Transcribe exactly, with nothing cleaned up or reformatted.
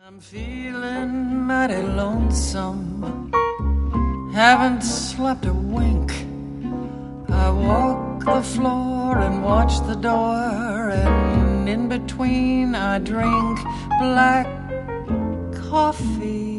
I'm feeling mighty lonesome, haven't slept a wink. I walk the floor and watch the door, and in between I drink black coffee.